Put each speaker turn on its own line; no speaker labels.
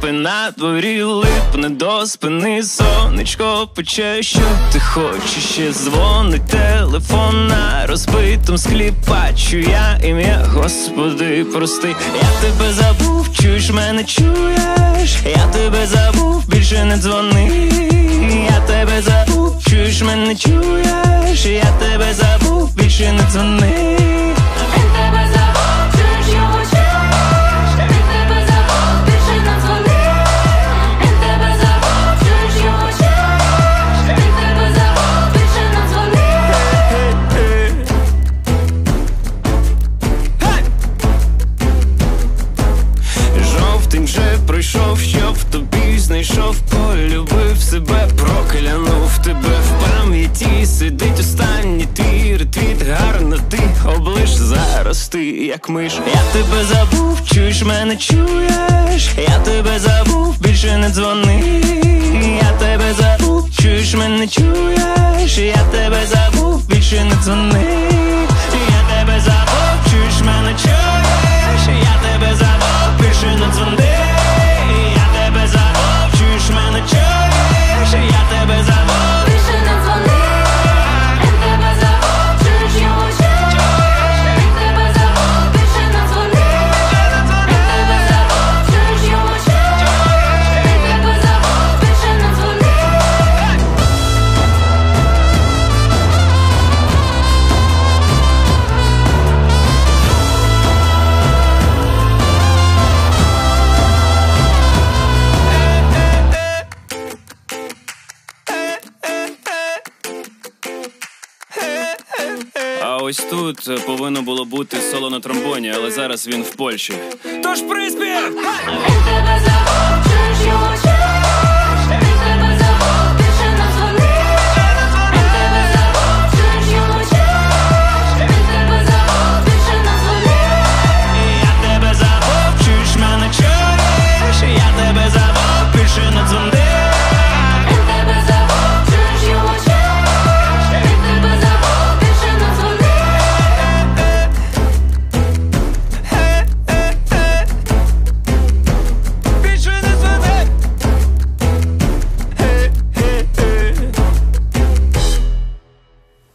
тропи на дворі, липне до спини, сонечко пече, що ти хочеш, ще дзвонить телефон, на розбитому склі бачу я ім'я, Господи, прости. Я тебе забув, чуєш мене, чуєш? Я тебе забув, більше не дзвони. Я тебе забув, чуєш мене, чуєш? Я тебе забув, більше не дзвони.
Він тебе забув, чуєш його, чуєш? Він тебе забув, більше не дзвони. Він тебе забув, чуєш його, чуєш? Він тебе забув, більше не дзвони.
Жовтень вже пройшов, що в тобі знайшов, полюбив себе, проклянув тебе. В пам'яті сидить останній твій ретвіт, гарно ти облиш, зараз ти як миш. Я тебе забув, чуєш мене, чуєш? Я тебе забув, більше не дзвони. Я тебе забув, чуєш мене, чуєш? Я тебе забув, більше не дзвони. Я тебе забув, чуєш мене, чуєш? Я тебе забув, більше не дзвони. Я тебе забув, чуєш мене, чуєш? Я тебе забув,
Більше не дзвони. Він тебе забув, чуєш його, чуєш? Він тебе забув, більше не дзвони. Він тебе забув, чуєш його, чуєш? Він тебе забув, більше не дзвони.
А ось тут повинно було бути соло на тромбоні, але зараз він в Польщі. Тож приспів!
Він тебе забув,